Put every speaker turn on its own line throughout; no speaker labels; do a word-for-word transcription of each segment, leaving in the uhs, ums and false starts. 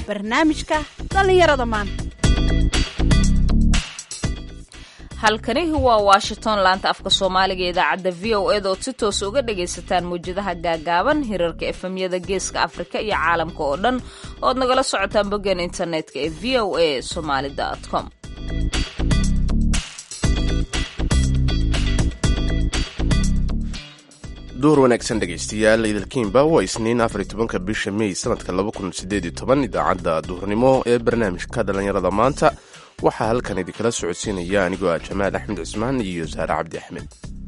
barnaamijka dhallinyarada maanta.
halkani waa Washington, laanta afka Soomaaliga ee idaacadda V O A oo si toos uga dhagaysataan muujadaha gaagaaban hirarka F M-yada Geeska Afrika iyo caalamka oo dhan oo nagala socotaan boggan internetka ee v o a somali dot com.
duhur wanaagsan dhegaystayaal, idilkiinba waa isniin afar iyo tobanka bisha May sanadka laba kun sideed iyo toban. idaacadda duhurnimo ee barnaamijka dhallinyarada maanta waxaa halkan idinkala socodsiinaya anigoo ah Jamaal Axmed Cismaan iyo Saare Cabdi Axmed.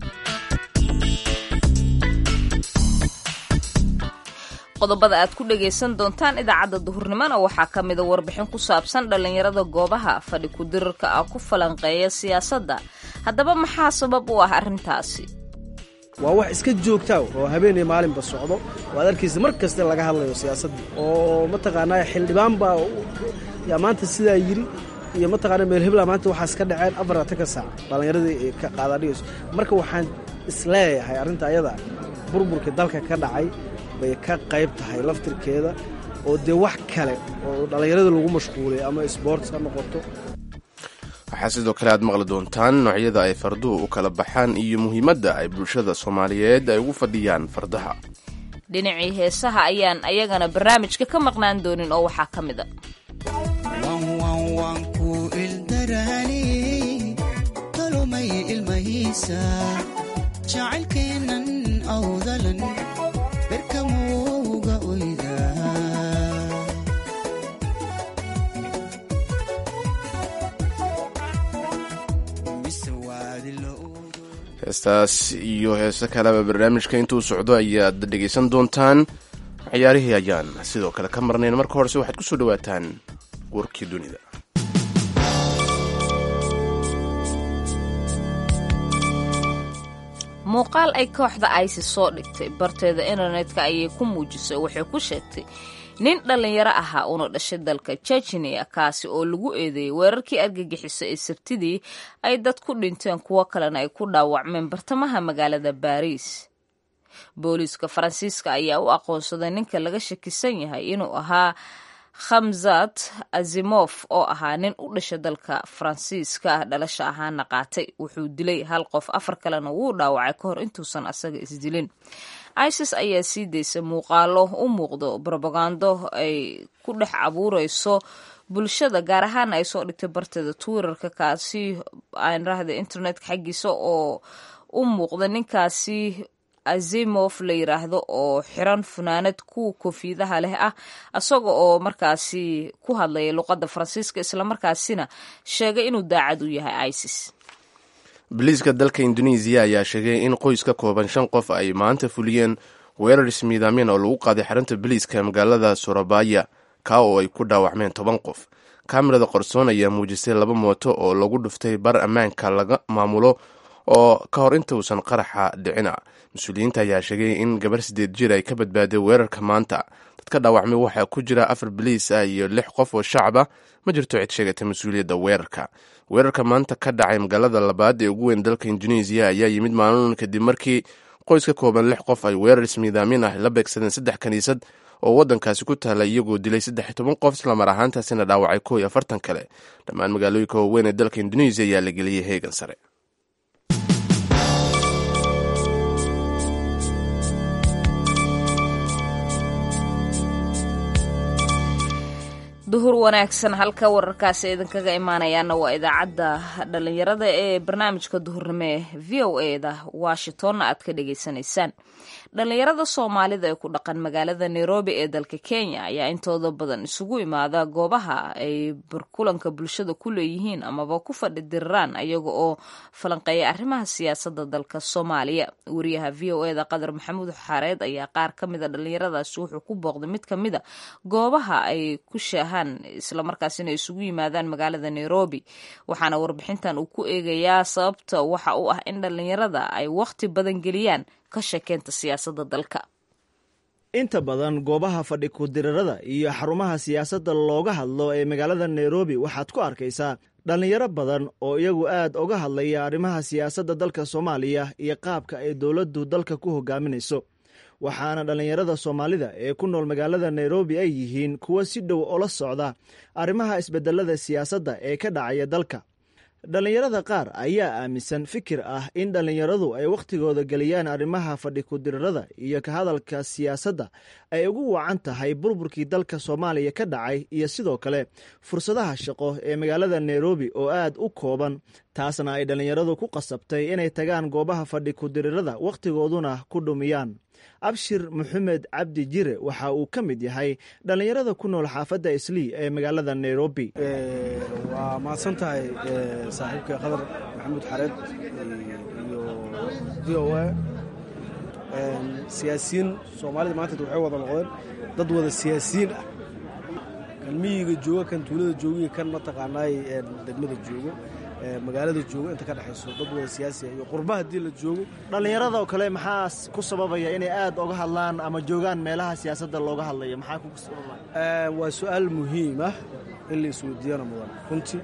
qodobada aad ku dhagaysan doontaan idaacadda duhurnimona waxaa ka mida warbixin ku saabsan dhallinyarada goobaha fadhi ku-dirirka ah ku falanqeeya siyaasadda. haddaba maxaa sabab u ah arrintaasi?
waa wax iska joogtaa oo habeenay maalinba socdo, waad arkaysa mar kasta laga hadlayo siyaasadda oo mataqaanaa xildhibaan baa yaa maanta sidaa yiri iyo mataqaanaa meel hebla maanta waxaas ka dhaceen afartanka saac dhallinyaradii ay ka qaadadhigayso. marka waxaan isleeyahay arrinta ayada burburka dalka ka dhacay bay ka qayb tahay laftirkeeda, oo dee wax kale oo dhallinyarada lagu mashquulay ama sports ha noqoto.
waxaa sidoo kale aad maqli doontaan noocyada ay farduhu u kala baxaan iyo muhiimadda ay bulshada Soomaaliyeed ay ugu fadhiyaan fardaha.
dhinacii heesaha ayaan ayagana barnaamijka ka maqnaan doonin oo waxaa ka mid a
heestaas iyo heeso kaleba barnaamijka intuu socdo ayaad dhegaysan doontaan. ciyaarihii ayaan sidoo kale ka marnayn. marka horese waxaad ku soo dhawaataan warkii dunida.
muuqaal ay kooxda ISIS soo dhigtay barteeda internetka ayay ku muujisay. waxay ku sheegtay nin dhallinyaro ahaa una dhashay dalka Chechnya, kaasi oo lagu eedeeyey weerarkii argagixisa ee sabtidii ay dad ku dhinteen kuwo kalena ay ku dhaawacmeen bartamaha magaalada Baariis. booliiska Faransiiska ayaa u aqoonsaday ninka laga shakisan yahay inuu ahaa Khamzat Azimov oo ahaa nin u dhashay dalka Faransiiska dhalasho ahaana qaatay. wuxuu dilay hal qof, afar kalena wuu dhaawacay ka hor intuusan asaga isdilin. ISIS ayaa sii daysa muuqaalo u muuqdo brobagando ay ku dhex abuurayso bulshada, gaar ahaan ay soo dhigtay barteeda Twitterka, kaasi aan rahda internetka xaggiisa oo u muuqda ninkaasi Azimov la yiraahdo oo xiran funaanad ku koofiyadaha leh ah, asaga oo markaasi ku hadlaya luqadda Faransiiska islamarkaasina sheegay inuu daacad u yahay ISIS.
biliiska dalka Indonesia ayaa sheegay in qoys ka kooban shan qof ay maanta fuliyeen weerar ismiidaamin oo lagu qaaday xarunta biliiska magaalada Surabaya, ka oo ay ku dhaawacmeen toban qof. kaamirada qarsoon ayaa muujisay laba mooto oo lagu dhuftay bar ammaanka laga maamulo oo ka hor intuusan qaraxa dhicina. mas-uuliyiinta ayaa sheegay in gabar sideed jir ay ka badbaaday weerarka maanta. dadka dhaawacmay waxaa ku jira afar biliis ah iyo lix qof oo shacab ah. ma jirto cid sheegatay mas-uuliyadda weerarka. weerarka maanta ka dhacay magaalada labaad ee ugu weyn dalka Indonesia ayaa yimid maalin kadib markii qoys ka kooban lix qof ay weerar ismiidaamin ah la beegsadeen saddex kaniisad oo waddankaasi ku taala, iyagoo dilay saddex iyo toban qof islamar ahaantaasina dhaawacay kow iyo afartan kale. dhammaan magaalooyinka waaweyn ee dalka Indonesia ayaa la geliyey heegan sare.
duhur wanaagsan. halka wararkaasi idinkaga imaanayaana waa idaacadda dhallinyarada ee barnaamijka duhurnimo ee V O A da Washingtonna aad ka dhegaysanaysaan. dhallinyarada Soomaalida ee ku dhaqan magaalada Nairobi ee dalka Kenya ayaa intooda badan isugu imaada goobaha ay barkulanka bulshada ku leeyihiin amaba ku fadhi diriraan ayaga oo falanqeeya arrimaha siyaasadda dalka Soomaaliya. wariyaha V O A da Qadar Maxamuud Xareed ayaa qaar ka mid a dhallinyaradaasi wuxuu ku booqday mid ka mid a goobaha ay ku shaahaan isla markaasina isugu yimaadaan magaalada Nairobi. waxaana warbixintan uu ku eegayaa sababta waxa uu ah in dhallinyarada ay waqti badan geliyaan ka sheekeynta siyaasadda dalka.
inta badan goobaha fadhi ku-dirirada iyo xarumaha siyaasadda looga hadlo ee magaalada Nairobi waxaad ku arkaysaa dhallinyaro badan oo iyagu aad uga hadlaya arrimaha siyaasadda dalka Soomaaliya iyo qaabka ay dowladdu dalka ku hogaaminayso.
waxaana dhallinyarada soomaalida ee ku nool magaalada nairobi ay yihiin kuwo si dhow ola socda arrimaha isbedelada siyaasadda ee ka dhacaya dalka. dhallinyarada qaar ayaa aaminsan fikir ah in dhallinyaradu ay wakhtigooda geliyaan arrimaha fadhi ku-dirirada iyo ka hadalka siyaasadda ay ugu wacan tahay burburkii dalka soomaaliya ka dhacay iyo sidoo kale fursadaha shaqo ee magaalada nairobi oo aad u kooban, taasna ay dhallinyaradu ku qasabtay inay tagaan goobaha fadhi ku-dirirada wakhtigooduna ku dhumiyaan. abshir maxamed cabdi jire waxa uu ka mid yahay dhallinyarada ku nool xaafadda islii ee magaalada nairobi.
waa mahadsan tahay saaxiibka khadar maxamuud xareed iyo v o a. siyaasiyiin soomaalida maanta waxay wada noqdeen dad wada siyaasiyiin ah, kan miyiga jooga, kan tuulada jooga iyo kan mataqaanaay degmada joogo, magaalada joogo, inta ka dhexayso dad wada siyaasi iyo qurba haddii la joogo.
dhallinyarada oo kale maxaa ku sababaya inay aad uga hadlaan ama joogaan meelaha siyaasadda looga hadlayo? maxaa ku sababaya?
waa su-aal muhiim ah in la isweydiiyana mudan. runtii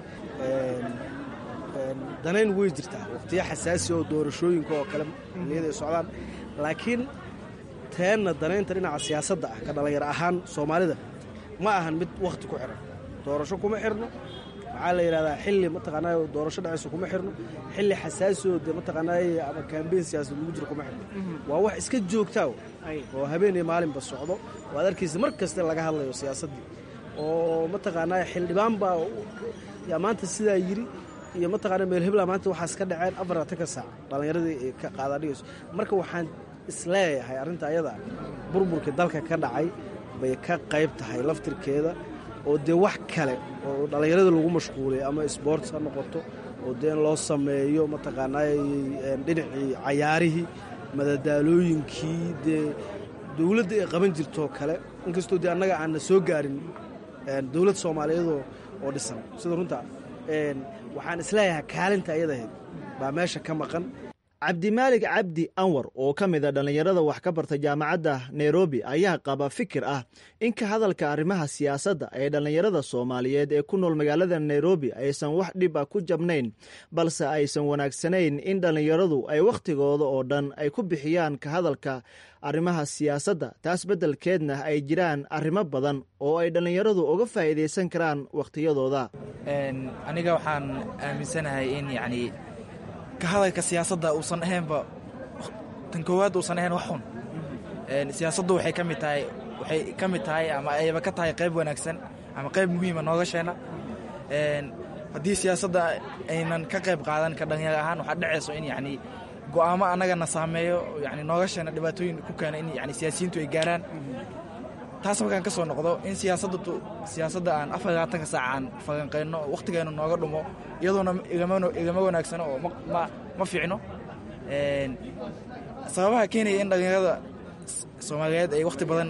danayn way jirtaa waqtiyo xasaasi oo doorashooyinka oo kale xilliyada ay socdaan, laakiin teenna danaynta dhinaca siyaasadda ah ka dhallinyaro ahaan soomaalida ma ahan mid wakhti ku xiran. doorasho kuma xirno, waxaa la yidhahdaa xilli mataqaanaa doorasho dhacayso kuma xirno, xilli xasaasi oo dee mataqaanaa ama kambeyn siyaasad lagu jiro kuma xirno. waa wax iska joogtaa oo habeen iyo maalinba socdo, oo ad arkaysa mar kasta laga hadlayo siyaasaddii, oo mataqaanaa xildhibaan baa yaa maanta sidaa yidhi iyo mataqaanaa meel hebla maanta waxaas ka dhaceen afar atanka saac dhallinyaradii ay ka qaadadhigayso. marka waxaan isleeyahay arrinta ayada burburkii dalka ka dhacay bay ka qayb tahay laftirkeeda, oo dee wax kale oo dhallinyarada lagu mashquulay ama sports ha noqoto, oo dee in loo sameeyo mataqaanaa dhinacii cayaarihii, madadaalooyinkii dee dowladda ay qaban jirtoo kale, inkastoo dee annaga aanna soo gaarin dowlad soomaaliyeedoo oo dhisan sida runta. waxaan isleeyahay kaalinta ayadahayd baa meesha ka maqan.
cabdimaalig cabdi anwar oo ka mid a dhallinyarada wax ka barta jaamacadda nairobi ayaa qaba fikir ah in ka hadalka arrimaha siyaasadda ee dhallinyarada soomaaliyeed ee ku nool magaalada nairobi aysan wax dhib a ku jabnayn, balse aysan wanaagsanayn in dhallinyaradu ay wakhtigooda oo dhan ay ku bixiyaan ka hadalka arrimaha siyaasadda. taas beddelkeedna ay jiraan arrimo badan oo ay dhallinyaradu uga faa'iidaysan karaan wakhtiyadooda.
aniga waxaan aaminsanahay in yacni ka hadalka siyaasadda uusan ahaynba tan koowaad uusan ahayn wax xun. siyaasaddu waxay ka mid tahay waxay ka mid tahay ama ayba ka tahay qayb wanaagsan ama qayb muhiima noogasheenna. haddii siyaasadda aynan ka qayb qaadan ka dhalinyaro ahaan waxaa dhacayso in yacni go'aamo annagana saameeyo yani noogasheenna dhibaatooyin ku keena in yani siyaasiyiintu ay gaaraan. taas markaan ka soo noqdo in siyaasadda siyaasadda aan afar iyo labaatanka saac aan falanqayno oo wakhtigeenu nooga dhumo iyadoona igama wanaagsano oo ma fiicno. sababaha keenaya in dhallinyarada soomaaliyeed ay wakhti badan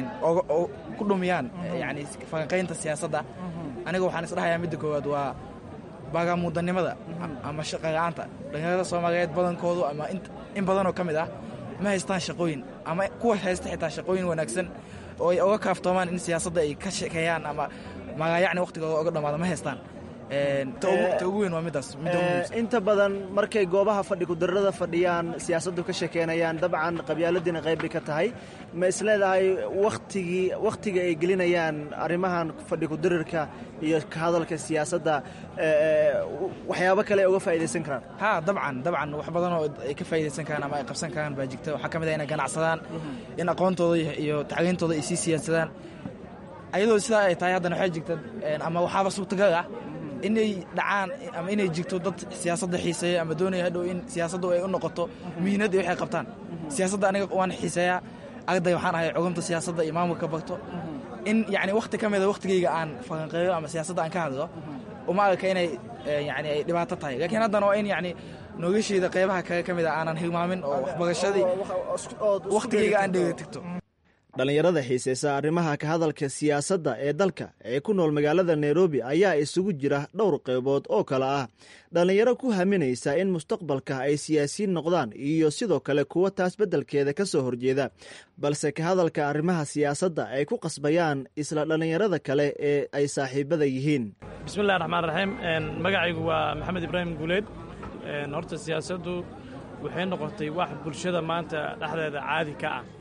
ku dhumiyaan yani falanqaynta siyaasadda, aniga waxaan isdhahayaa midda koowaad waa baagamuudanimada ama shaqa la'aanta. dhallinyarada soomaaliyeed badankoodu ama in badanoo ka mid ah ma haystaan shaqooyin, ama kuwa haysta xitaa shaqooyin wanaagsan oo ay oga kaaftoomaan in siyaasadda ay ka sheekeeyaan ama magayacni wakhtigooda oga dhammaado ma haystaan. ta ugu weyn waa middaas.
inta badan markay goobaha fadhi kudirrada fadhiyaan siyaasaddu ka sheekeynayaan, dabcan qabyaaladiina qayb bay ka tahay. ma isleedahay wakhtigii wakhtiga ay gelinayaan arrimahan fadhi kudirirka iyo ka hadalka siyaasadda waxyaabo kale ay uga faa'iidaysan karaan?
ha dabcan dabcan wax badan oo ay ka faa'iidaysan karaan ama ay qabsan karaan baa jirta. waxaa ka mid ah inay ganacsadaan, in aqoontooda iyo tacliintooda ay sii siyaasadaan. ayadoo sidaa ay tahay haddana waxaa jirta ama waxaaba suurtagal ah inay dhacaan ama inay jirto dad siyaasadda xiiseeya ama doonaya hadhow in siyaasaddu ay u noqoto mihinad iyo waxay qabtaan. siyaasadda aniga waan xiiseeyaa, arday waxaan ahay cogomta siyaasadda iyo maamulka barto. in yacni wakhti ka mida wakhtigayga aan falanqeeyo ama siyaasadda aan ka hadlo uma arka inay yani ay dhibaato tahay. laakiin haddana waa in yacni noloshayda qaybaha kale ka mid a aanan hilmaamin oo waxbarashadii wakhtigayga aan dhegatigto.
dhallinyarada xiisaysa arrimaha ka hadalka siyaasadda ee dalka ee ku nool magaalada nairobi ayaa isugu jira dhowr qaybood oo kale ah dhallinyaro ku haminaysa in mustaqbalka ay siyaasiyiin noqdaan iyo sidoo kale kuwa taas beddelkeeda ka soo horjeeda, balse ka hadalka arrimaha siyaasadda ay ku qasbayaan isla dhallinyarada kale ee ay saaxiibada yihiin.
bismillahi raxmaan raxiim. magacaygu waa maxamed ibraahim guuleed. horta siyaasaddu waxay noqotay wax bulshada maanta dhexdeeda caadi ka ah.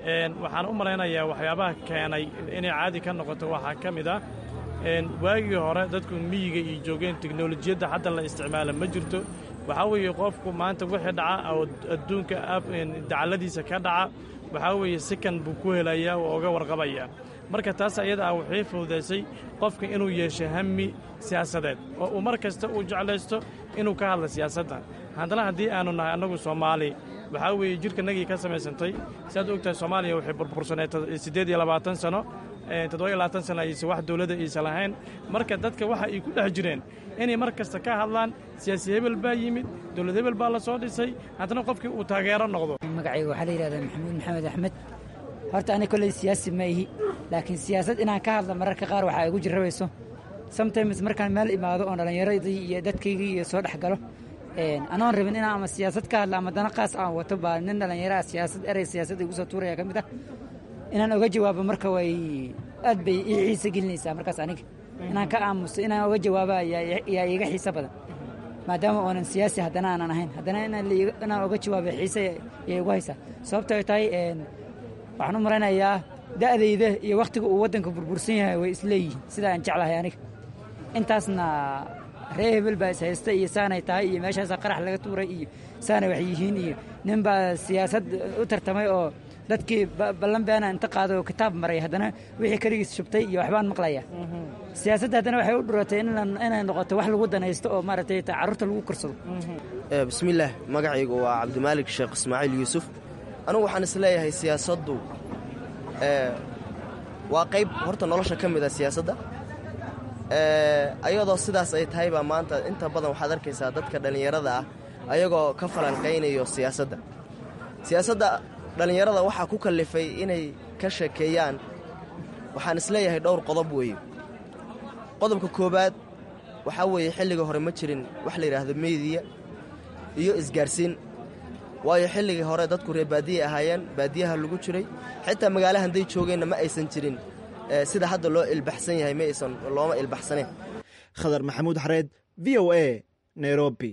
waxaan u malaynayaa waxyaabaha keenay inay caadi ka noqoto waxaa ka mid ah waagii hore dadku miyiga iyo joogeen teknolojiyadda hadda la isticmaala ma jirto waxaa weeye qofku maanta wixii dhaca oo adduunka dacalladiisa ka dhaca waxaa weeye sikan buu ku helayaa oo oga warqabayaa marka taas ayada ah waxay fududaysay qofka inuu yeesho hami siyaasadeed oo uu mar kasta uu jeclaysto inuu ka hadla siyaasadda haddana haddii aanu nahay annagu soomaali waxaa weeye jidhkanagii ka samaysantay siaad ogtahay soomaaliya waxay burbursaneed siddeed iyo labaatan sano toddoba iyo labaatan sano aysan wax dawladda aysan lahayn marka dadka waxa ay ku dhex jireen inay mar kasta ka hadlaan siyaasi hebel baa yimid dawlad hebel baa la soo dhisay haddana qofkii uu taageero noqdo
magacayga waxaa la yidhahdaa maxamuud maxamed axmed horta ani kolley siyaasi ma ihi laakiin siyaasad inaan ka hadla mararka qaar waxaa igu jirrabayso sometimes markaan meel imaado oon dhallinyaradii iyo dadkaygii iyo soo dhex galo anoon rabin inaan ama siyaasad ka hadla ama dana qaas aan wato baa nin dhallinyaraha siyaasad erey siyaasad igu soo tuuraya ka mid ah inaan oga jawaabo marka way aad bay ii xiise gelinaysaa markaas aniga inaan ka aamuso inaan oga jawaabo ayaa iiga xiise badan maadaama oonan siyaasi haddana aanan ahayn haddana inaan oga jawaabo xiise yay igu haysaa sababto ay tahay waxaan u maraynayaa da'dayda iyo wakhtiga uu waddanka burbursan yahay way isleeyihiin sida aan jeclahay aniga intaasna ree hebel baa ishaysta iyo saanay tahay iyo meeshaasaa qarax laga tuuray iyo saanay wax yihiin iyo nin baa siyaasad u tartamay oo dadkii ballan beena inta qaaday oo kitaab maray haddana wixii keligiis shubtay iyo waxbaan maqlaya siyaasadda haddana waxay u dhuratay inay noqoto wax lagu danaysto oo maaragtay carruurta lagu korsado
bismillaah magacaygu waa cabdimaalik sheekh ismaaciil yuusuf anugu waxaan isleeyahay siyaasaddu waa qayb horta nolosha ka mid a siyaasadda ayadoo sidaas ay tahay baa maanta inta badan waxaad arkaysaa dadka dhallinyarada ah ayagoo ka falanqaynayo siyaasadda siyaasadda dhallinyarada waxaa ku kallifay inay ka sheekeeyaan waxaan isleeyahay dhowr qodob weeye qodobka koowaad waxaa weeye xilliga hore ma jirin wax la yidhaahdo meydiya iyo isgaarsiin waayo xilligii hore dadku reer baadiye ahaayeen baadiyaha lagu jiray xitaa magaala hadday joogeenna ma aysan jirin sida hadda loo ilbaxsan yahay ma aysan looma ilbaxsaneen
khadar maxamuud xareed v o a nairobi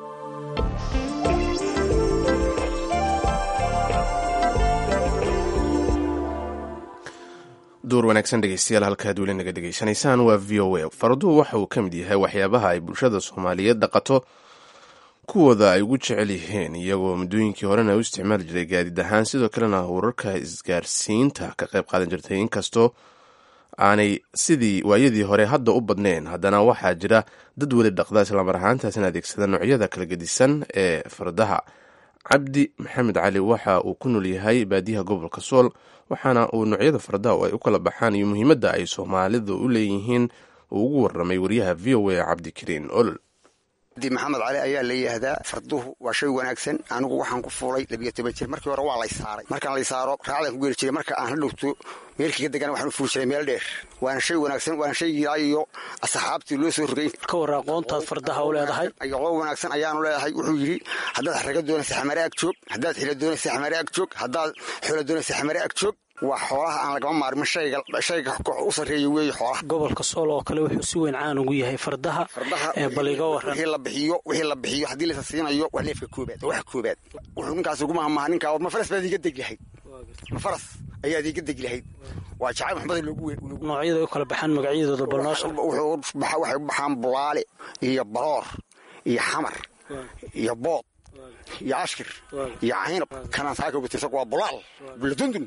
duur wanaagsan dhegeystayaal halkaad weli naga dhegaysanaysaan waa v o a farduhu waxa uu ka mid yahay waxyaabaha ay bulshada soomaaliyeed dhaqato kuwooda ay ugu jecel yihiin iyagoo muddooyinkii horena u isticmaali jiray gaadiid ahaan sidoo kalena wararka isgaarsiinta ka qayb qaadan jirtay inkastoo aanay sidii waayadii hore hadda u badnayn haddana waxaa jira dad weli dhaqda islamar ahaantaasina adeegsada noocyada kala gedisan ee fardaha cabdi maxamed cali waxa uu ku nool yahay baadiyaha gobolka sool waxaana uu noocyada fardaha oo ay u kala baxaan iyo muhiimadda ay soomaalidu u leeyihiin uu ugu warramay wariyaha v o a cabdikariin olol
cabdi maxamed cali ayaa la yidhaahdaa farduhu waa shay wanaagsan anigu waxaan ku fuulay labiyo toban jir markii hore waa lay saaray markaan lay saaro raacdaan ku geli jiray marka aan la dhowto meelkiiga degan waxaan u fuuli jiray meel dheer waana shay wanaagsan waana shay ilaa iyo asxaabtii loo soo rogay
ka warra aqoontaad fardaha u leedahay
aqoon wanaagsan ayaanu leedahay wuxuu yidhi haddaad xaraga doonaysa xamare ag joog haddaad xila doonaysa xamare ag joog haddaad xoola doonaysa xamare ag joog waa xoolaha aan lagama maarmin shayga shayga u sarreeya weeye xoolaha
gobolka sool oo kale wuxuu si weyn caan ugu yahay fardaha ee baliga waran
wixii la bixiyo wixii la bixiyo haddii la siinayo waa neefka koobaad wax koobaad wuxuu ninkaas ugu mahmaha ninkaa ma faras baad iga deg lahayd ma faras ayaad iga deg lahayd waa jacayl maxmed loogu weyn
noocyada u kala baxaan magacyadooda balnoosha
wuxuu baxa waxay u baxaan bulaale iyo baroor iyo xamar iyo bood iyo ashkir iyo caynab kanaan saaka ugu tirsan waa bulaal buladundun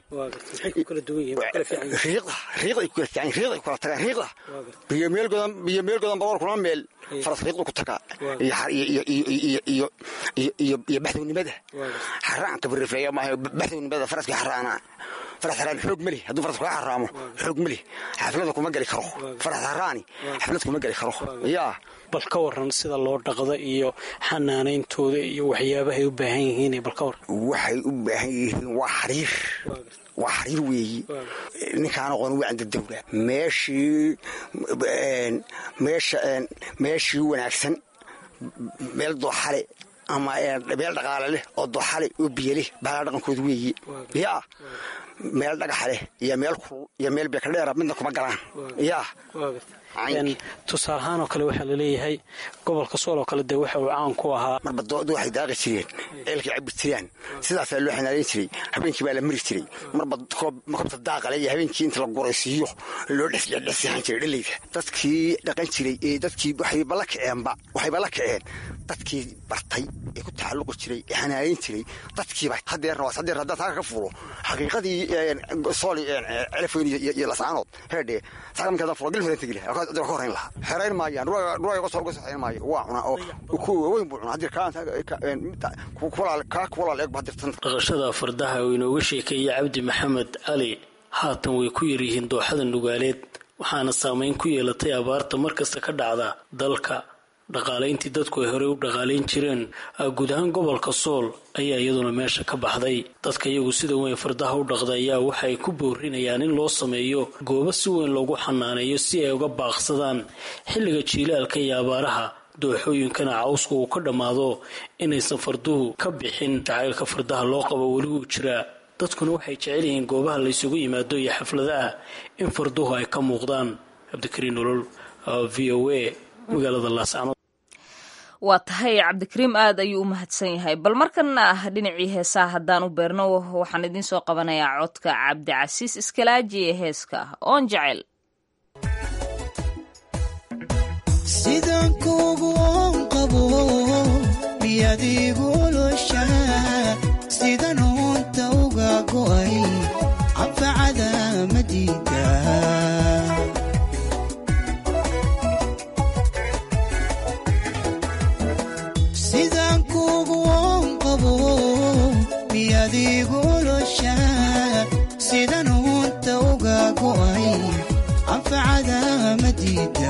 riiqda riiqda ay kula tagaan riiqda ay kula tagaan riiqda biyo meel godan biyo meel godan baroor kuna meel faras riiqda ku tagaa iyo iyo iyo iyo iyo iyo baxdownimada xaraan kabrifeeya ma baxdownimada faraska xaraana faras xaraan xoog mali hadduu faras ka xaraamo xoog mali xaflada kuma gali karo faras xaraani xaflad kuma gali karo yaa
bal ka waran sida loo dhaqda iyo xanaanayntooda iyo waxyaabahay u baahan yihiin bal ka waran
waxay u baahan yihiin waa xariir waa xariir weeyi ninkaan aqoon u canda dawla meeshii meesha meeshii wanaagsan meel dooxale ama meel dhaqaale leh oo dooxale oo biyo leh baa dhaqankooda weeyi yaa meel dhagax leh iyo meel kulul iyo meel beekadheera midna kuma galaan yaa
tusaale ahaan oo kale waxaa laleeyahay gobolka sool oo kale dee waxa uu caan ku ahaa
marba doodu waxay daaqi jireen ceelkii cabbi jireen sidaasaa loo xanaanayn jiray habeenkii baa la mari jiray marba makabta daaqale iyo habeenkii inta la guraysiiyo loo dhesdhesyahan jiray dhaleyda dadkii dhaqan jiray ee dadkii waxayba la kaceenba waxayba la kaceen dadkii bartay ee ku tacalluqi jiray ee xanaanayn jiray dadkiiba hadeerna waa hadeer haddaad halka ka fuulo xaqiiqadii sooli celafweyn iyo lasaanood heedhee saaqamkeeda fulo gil horan tegi lahaa ka horayn lahaa xerayn maayaan ruwaga qosol uga saxayn maayo waa cuna oo ku weyn buu cuna haddii kaa kuwalaal eeg badirtan
dhaqashada fardaha oo inooga sheekeeyay cabdi maxamed cali haatan way ku yaryihiin dooxada nugaaleed waxaana saamayn ku yeelatay abaarta markasta ka dhacda dalka dhaqaalayntii dadku ay horey u dhaqaalayn jireen guud ahaan gobolka sool ayaa iyaduna meesha ka baxday dadka iyagu sida weyn fardaha u dhaqda ayaa waxay ku boorinayaan in loo sameeyo goobo si weyn loogu xanaaneeyo si ay uga baaqsadaan xilliga jiilaalka iyo abaaraha dooxooyinkana cawsku uu ka dhammaado inaysan farduhu ka bixin jacaylka fardaha loo qabo weli uu jiraa dadkuna waxay jecel yihiin goobaha laysugu yimaado iyo xafladaha in farduhu ay ka muuqdaan cabdikariin nolol v o a magaalada laascanood
waa tahay cabdikariim aad ayuu u mahadsan yahay bal markana ah dhinacii heesaha haddaan u beerno waxaan idiin soo qabanayaa codka cabdicasiis iskalaaji ee heeska oon jecel
sidaan kuugu oon qabo miyadiigu oloshaa sidan oonta uga go'ay anfacada madiida sidaan kuugu oon qabo miyadiigu oloshaa sidan oonta uga go'ay anfacada madiida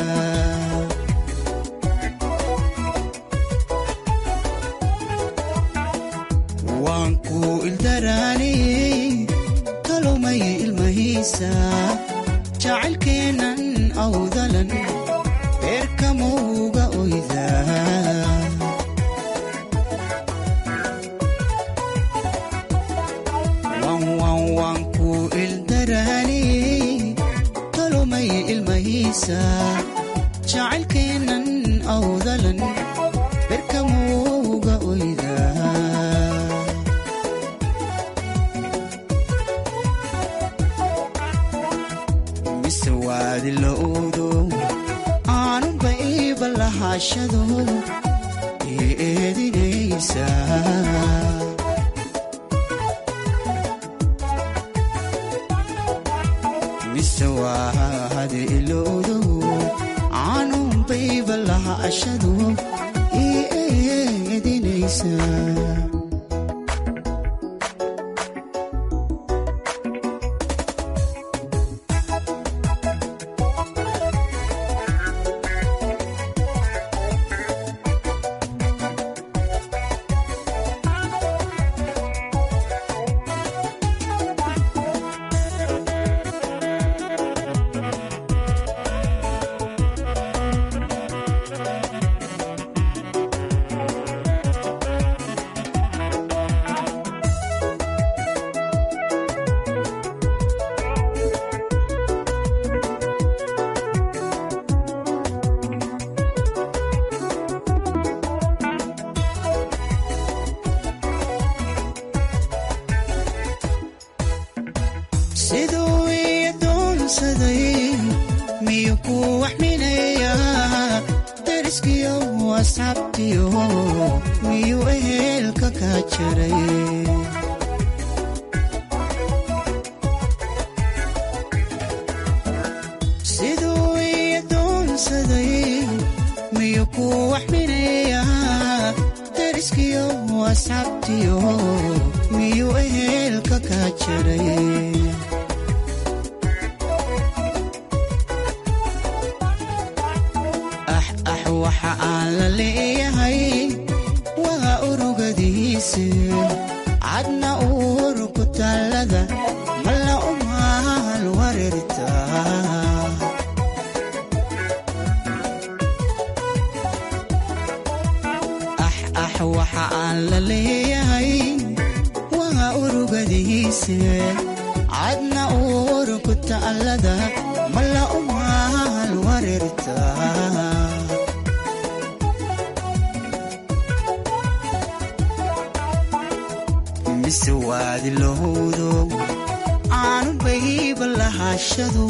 waan ku ildaraani talomay ilmahiisa jacaylkeennan awdalan beerkamauga oyda waan ku ildaraani talomay ilmahiisa jacaylkeennan awdalan beerkamauga oyda waadilowdo aanunba iiba lahashado ii eedinaysa mise waad ilowdo aanunba iiba lahashado ii eedinaysa siduu ii doonsaday miyuu ku waxminayaa dariskiyo asxaabtiyo miyuu ehelka ka jaray siduu ii doonsaday miyuu ku waxminayaa dariskiyo asxaabtiyo miyuu ehelka ka jaray waxa aan la leeyahay waa urugadiisa cadna uurku tallada malla umaal wareerta ax waxa aan la leeyahay waa urugadiisa cadna uurku tallada malla umaal wareerta mise waadi lowdo aanu bayba lahashadu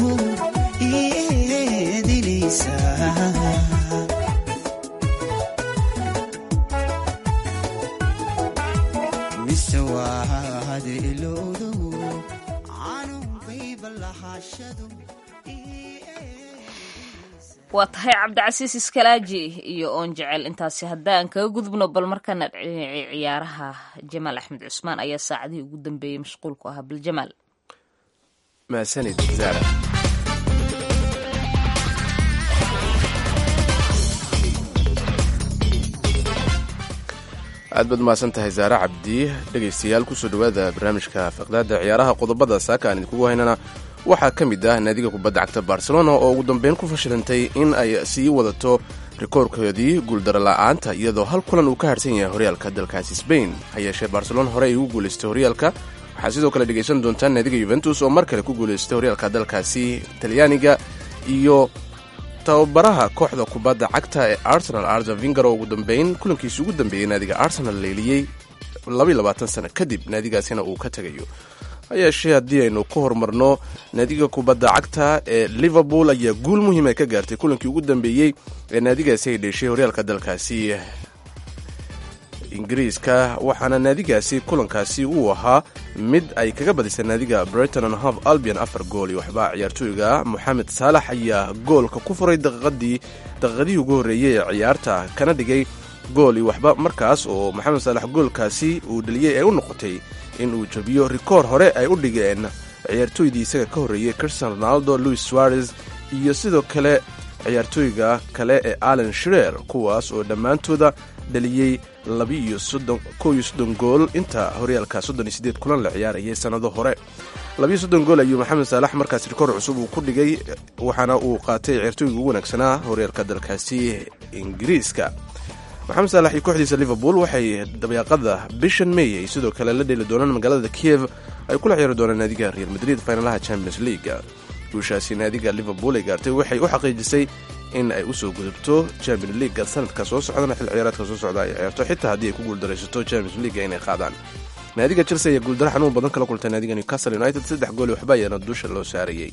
eedinaysa mise waadi lowdo aanu bayba lahashadu
waa tahay cabdicasiis iskalaaji iyo oon jecel intaasi haddaan kaga gudubno bal markana ciyaaraha jamaal axmed cusmaan ayaa saacadihii ugu dambeeyey mashquulku ahaa bal jamaal
mahadsanid zaara aad baad mahadsan tahay zaare cabdi dhegaystayaal kusoo dhawaada barnaamijka faqdaada ciyaaraha qodobada saaka aan idinkugu haynana waxaa ka mid ah naadiga kubadda cagta barcelona oo ugu dambeyn ku fashilantay in ay sii wadato rikoorkoodii guuldaro la'aanta iyadoo hal kulan uu ka harsan yahay horyaalka dalkaasi sbain ha yeeshee barcelona hore ay ugu guulaystay horyaalka waxaa sidoo kale dhegaysan doontaa naadiga yuventus oo mar kale ku guulaystay horyaalka dalkaasi talyaaniga iyo tababaraha kooxda kubadda cagta ee arsenal arza vinger oo ugu dambeyn kulankiisi ugu dambeeyey naadiga arsenal leeliyey labaiyo labaatan sano kadib naadigaasina uu ka tegayo ha yeeshee haddii aynu ku horumarno naadiga kubadda cagta ee liverpool ayaa guul muhiim ay ka gaartay kulankii ugu dambeeyey ee naadigaasi ay dheeshay horyaalka dalkaasi ingiriiska waxaana naadigaasi kulankaasi uu ahaa mid ay kaga badisay naadiga brighton and hove albion afar gool iyo waxba ciyaartooyga moxamed saalax ayaa goolka ku furay daqiiqadii daqiiqadihii ugu horreeyey ee ciyaarta kana dhigay gool iyo waxba markaas oo moxamed saalax goolkaasi uu dheliyey ay u noqotay in uu jabiyo rikoor hore ay u dhigeen ciyaartooydii isaga ka horreeyey cristiano ronaldo louis suarez iyo sidoo kale ciyaartooyga kale ee allen shreer kuwaas oo dhammaantooda dhaliyey labiiyo soddon kow iyo soddon gool inta horyaalka soddon iyo siddeed kulan la ciyaarayay sannado hore labiiyo soddon gool ayuu maxamed saalax markaas rikoor cusub uu ku dhigay waxaana uu qaatay ciyaartooyga ugu wanaagsanaa horyaalka dalkaasi ingiriiska maxamed saalax iyo kooxdiisa liverpool waxay dabeeqada bishan may ay sidoo kale la dheeli doonaan magaalada kiev ay kula ciyaari doonaan naadiga real madrid finalaha champions league guushaasi naadiga liverpool ay gaartay waxay u xaqiijisay in ay usoo gudubto champions leaguega sanadka soo socdana xil ciyaareedka soo socda ay ciyaarto xitaa haddii ay ku guuldaraysato champions leaguega inay qaadaan naadiga chelsea ayaa guuldaro xanuun badan kala kultay naadiga newcastle united saddex gool iyo waxba ayaana dusha loo saarayey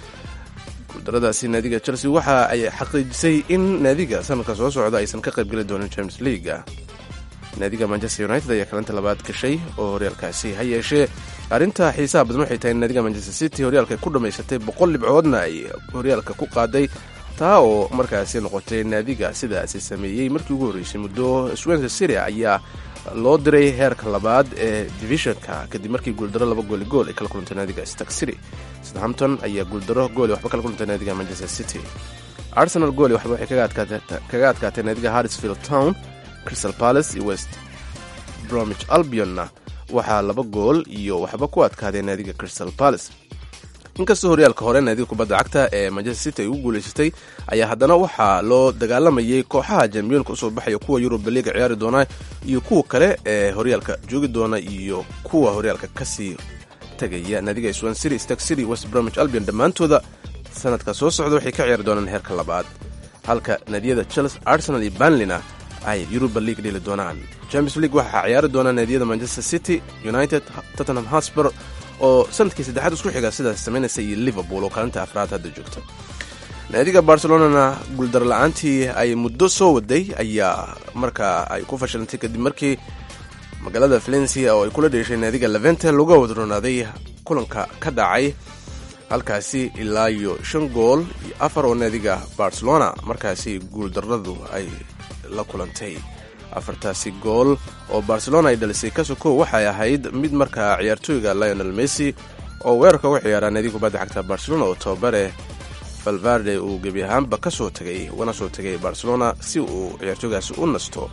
guuldaradaasi naadiga chelsea waxa ay xaqiijisay in naadiga sanadka soo socda aysan ka qayb geli doonin champions leaguega naadiga manchester united ayaa kalanta labaad gashay oo horyaalkaasi ha yeeshee arrinta xiisaha badan waxay tahay in naadiga manchester city horyaalka ay ku dhammaysatay boqol dhibcoodna ay horyaalka ku qaaday taa oo markaasi noqotay naadiga sidaasi sameeyey markii ugu horreysay muddo swansea city ayaa loo diray heerka labaad ee divisionka kadib markii guuldaro laba gooli gool ay kala kulantay naadiga stark city southampton ayaa guuldaro gooli waxba kala kulantay naadiga manchester city arsenal gooli waxba waxay kaga adkaatay naadiga harrisfield town crystal palace iyo west bromwich albionna waxaa laba gool iyo waxba ku adkaaday naadiga crystal palace inkastoo horyaalka hore naadiga kubadda cagta ee manchester city ay ugu guulaysatay ayaa haddana waxaa loo dagaalamayay kooxaha jambiyoonka usoo baxaya kuwa yurub liga ciyaari doona iyo kuwa kale ee horyaalka joogi doona iyo kuwa horyaalka kasii tegaya naadiga swansea city stark city west bromwich albion dhammaantooda sanadka soo socda waxay ka ciyaari doonaan heerka labaad halka naadiyada chelsea arsenal iyo banlina ay yuruba league dheli doonaan champions league waxaa ciyaari doonaa naadiyada manchester city united tottenham hotspur oo sanadkii saddexaad isku xiga sidaas samaynaysa iyo liverpool oo kaalinta afraad hadda joogta naadiga barcelonana guuldar la-aantii ay muddo soo waday ayaa markaa ay ku fashilantay kadib markii magaalada valencia oo ay kula dheeshay naadiga levente laga wadronaaday kulanka ka dhacay halkaasi ilaa iyo shan gool iyo afar oo naadiga barcelona markaasi guuldarradu ay la kulantay afartaasi gool oo barcelona ay dhalisay kasokow waxay ahayd mid markaa ciyaartooyga lionel messi oo weerarka uga ciyaaraa naadiga kubadda cagta barcelona oo tababare valvarde uu gebi ahaanba kasoo tagay wana soo tagay barcelona si uu ciyaartooygaasi u nasto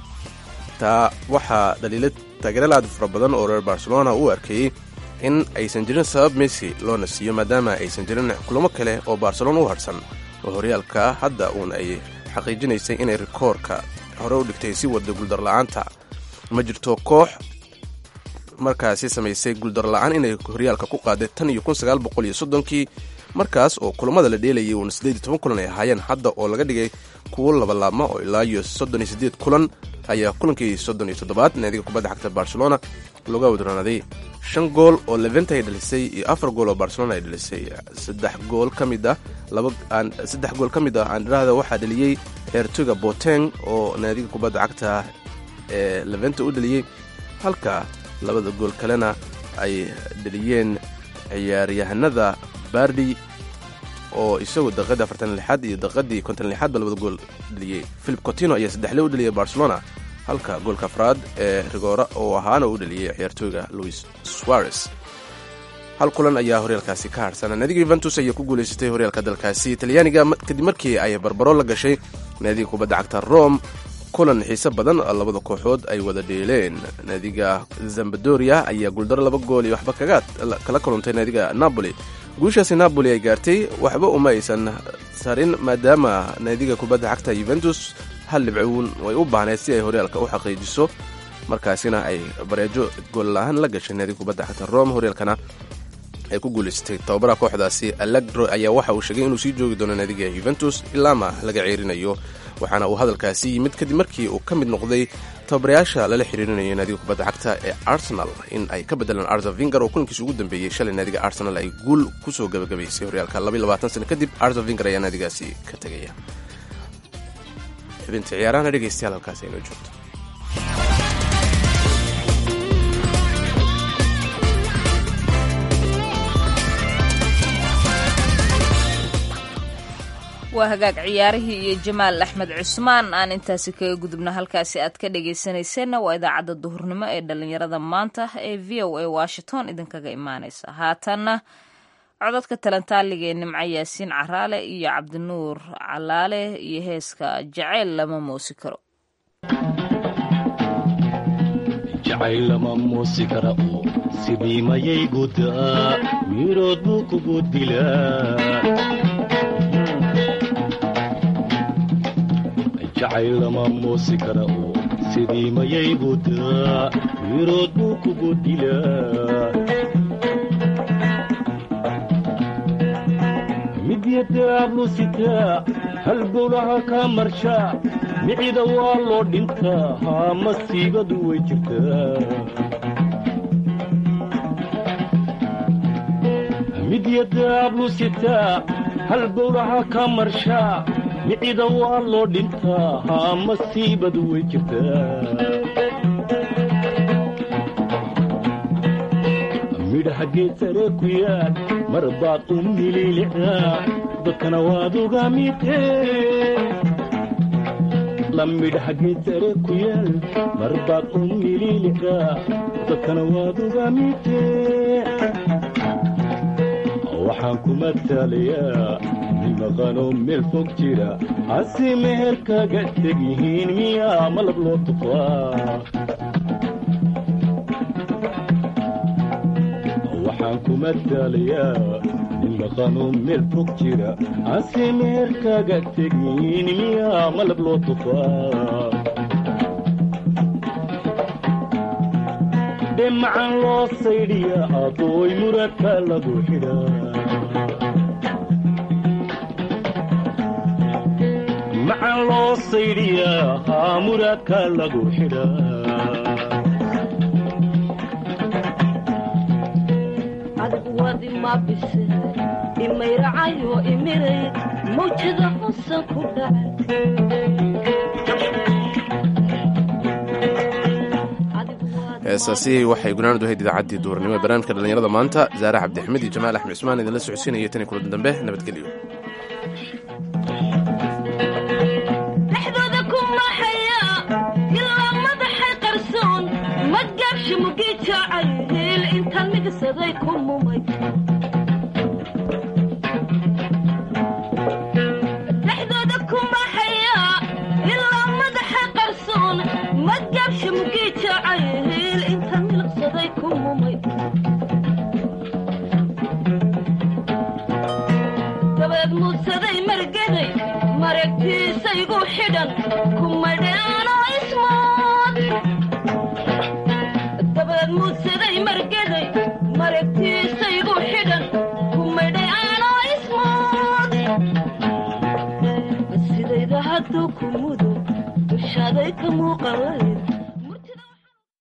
taa waxaa dhaliila taageeraal aad fara badan oo reer barcelona uu arkayey in aysan jirin sabab messi loo nasiiyo maadaama aysan jirin kulamo kale oo barcelona u harsan oo horyaalka hadda uun ay xaqiijinaysay inay rikoorka hore u dhigtay si wada guuldar la-aanta ma jirto koox markaasi samaysay guuldar la-aan inay horyaalka ku qaaday tan iyo kun sagaal boqol iyo soddonkii markaas oo kulamada la dheelayay uuna siddeed iyo toban kulan ay ahaayeen hadda oo laga dhigay kuwo labalaabma oo ilaa iyo soddon iyo siddeed kulan ayaa kulankii soddon iyo toddobaad naadiga kubadda cagta barcelona looga wadranaaday shan gool oo leventa ay dhalisay iyo afar gool oo barcelona ay dhalisay saddex gool ka mid ah laba aan saddex gool ka mid ah andhahda waxaa dhaliyey ciyaartooyga Boateng oo naadiga kubadda cagta ee leventa u dhaliyey halka labada gool kalena ay dhaliyeen ciyaaryahanada Bardi oo isagu daqiiqada afartan iyo lixaad iyo daqiiqadii konton iyo lixaad ba labada gool dhaliyey. Philip Coutinho ayaa saddexle u dhaliyey Barcelona halka goolka afraad ee Rigora oo ahaana u dhaliyey ciyaartooyga Luis Suarez. hal kulan ayaa horyaalkaasi ka harsan. naadiga Juventus ayaa ku guuleysatay horyaalka dalkaasi Talyaaniga kadib markii ay barbaro la gashay naadiga kubadda cagta Rome kulan xiiso badan labada kooxood ay wada dheeleen. naadiga Sampdoria ayaa guuldaro laba gool iyo waxba kaga kala kuluntay naadiga Napoli. guushaasi Napoli ay gaartay waxba uma aysan sarin maadaama naadiga kubadda cagta Juventus hal dhibcoon way u baahneed si ay horyaalka u xaqiijiso markaasina ay bareejo gool la'aan la gashay naadiga kubadda cagta Rome horyaalkana ay ku guuleystay. tababaraha kooxdaasi Allegri ayaa waxa uu sheegay inuu sii joogi doono naadiga Juventus ilaa ma laga ceerinayo, waxaana uu hadalkaasi yimid kadib markii uu ka mid noqday tababarayaasha lala xiriirinayo naadiga kubadda cagta ee Arsenal in ay ka bedelaan Arsene Wenger oo kulankiisa ugu dambeeyey shalay naadiga Arsenal ay guul ku soo gabagabaysay horyaalka laba iyo labaatan sano kadib. Arsene Wenger ayaa naadigaasi ka tegaya. xubinta ciyaaraha dhegeystayaal halkaas inoo joogto.
waa hagaag ciyaarihii iyo Jamaal Axmed Cusmaan aan intaasi kaga gudubna. halkaasi aad ka dhageysanayseena waa idaacadda duhurnimo ee dhalinyarada maanta ee V O A Washington idinkaga imaaneysa. haatanna codadka talantaaliga ee Nimco Yaasiin Caraale iyo Cabdinuur Calaale iyo heeska Jacayl lama moosi karo.
jacayl lama moosi karo sidii mayay gudaa mirood buu kugu dilaa. jacayl lama moosi karo sidii mayay gudaa mirood buu kugu dilaa. midyadaablu sitaa halbowlaha ka marshaa micida waa loo dhintaa haa masiibadu way jirtaa. midyadaablu sitaa halbowlaha ka marshaa micida waa loo dhintaa haa masiibadu way jirtaa. midhaha geed sare ku yaal mar baad u mililicdaa dadkana waad uga mitee. la midhaha geed sare ku yaal mar baad u mililicdaa dadkana waad uga mitee. waxaan ku matalayaa nin maqanoo meel fog jira hase meher kaga teg yihiin miyaa malab loo tufaa. waxaan ku matalayaa nin maqanoo meel fog jira hase meher kaga teg yihiin miyaa malab loo tufaa. dhemacan loo saydhiya adooy muradka lagu xidhaa. macan loo saydhiyaa haa muraadka lagu xidhaa.
adig wadi ma bise imayracayo imiray mawjada hosa ku dhacay.
heesaasi waxay gunaanadu ahayd idaacaddii duurnimo ee barnaamijka dhallinyarada maanta. zaare cabdixmed iyo jamaal axmed cusmaan idinla socodsiinaya tan iyo kulan dambe. nabadgelyo.
dhexdooda ku maxaya ilaa madaxay qarsoon madgaabshi mugii jaacay heel intaan migsaday ku mumay. dhexdooda ku maxaya ilaa madaxay qarsoon madgaabshi mugii jaacay heel intaan milqsaday ku mumay. dabeed muudsaday margaday maragtiisaygu xidhan kumadheanoo ismood. dabeed muudsaday margaday maragtiisaygu xidhan kumadheanoo ismood. ka muuqalay